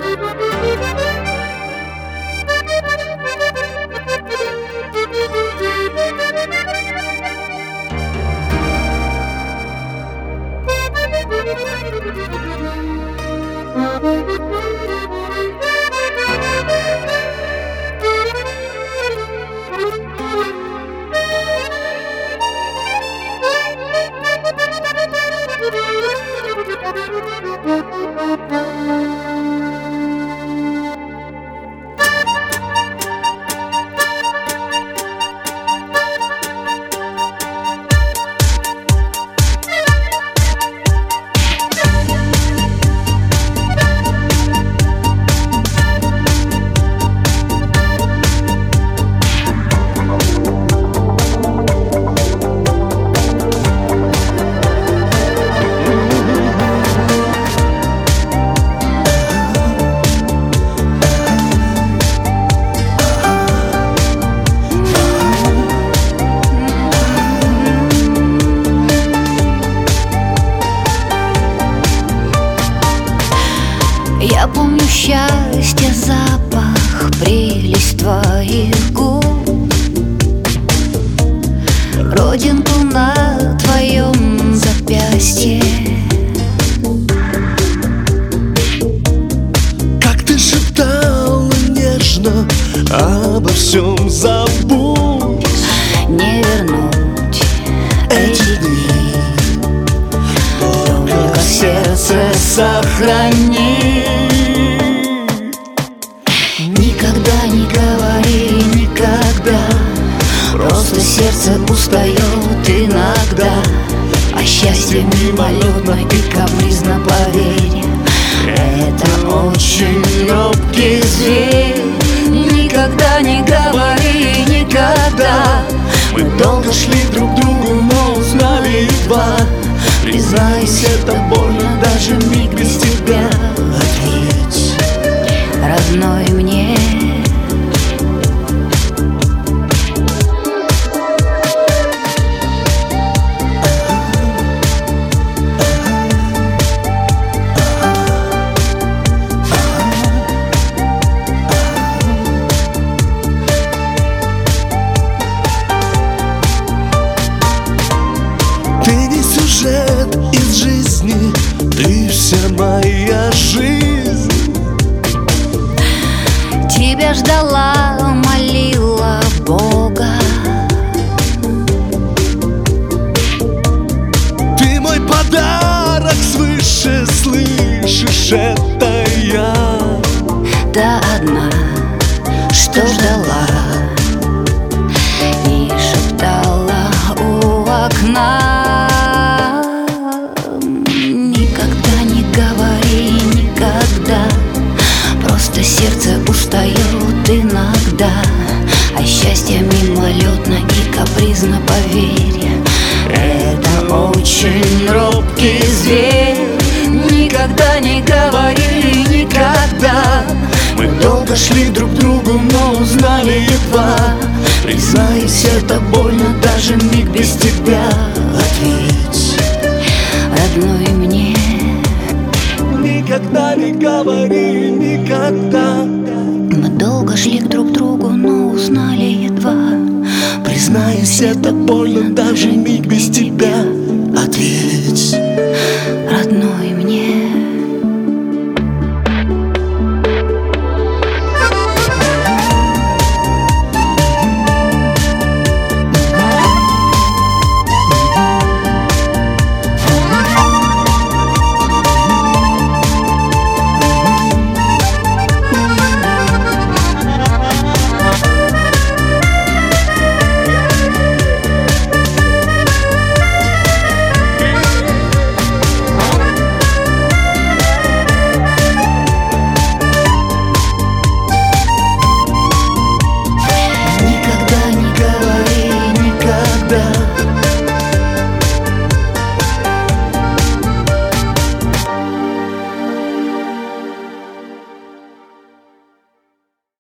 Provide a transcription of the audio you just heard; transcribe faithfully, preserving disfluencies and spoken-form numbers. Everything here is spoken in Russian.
Я помню счастье, запах, прелесть твоих губ, родинку на твоем запястье. Как ты шептала нежно, обо всем забудь, не вернуть эти дни, только сердце сохрани. Никогда не говори никогда, просто сердце устает иногда. А счастье мимолетно и капризно, поверь, это очень робкий зверь. Никогда не говори никогда, мы долго шли друг к другу, но узнали едва. признайся, это больно, даже миг без тебя. Ответь, родной мне. ты не сюжет из жизни, ты вся моя жизнь. Тебя ждала, молила Бога. Ты мой подарок свыше, слышишь, это я. Та одна, что ждала и шептала у окна. Никогда не говори никогда, просто сердце устает иногда. А счастье мимолетно и капризно, поверь, это очень робкий зверь. Никогда не говори никогда, мы долго шли друг к другу, но узнали едва. признайся, это больно, даже миг без тебя. Ответь, родной мне. никогда не говори никогда. Мы долго шли друг к другу, но узнали едва. Признайся, это больно, даже миг без тебя.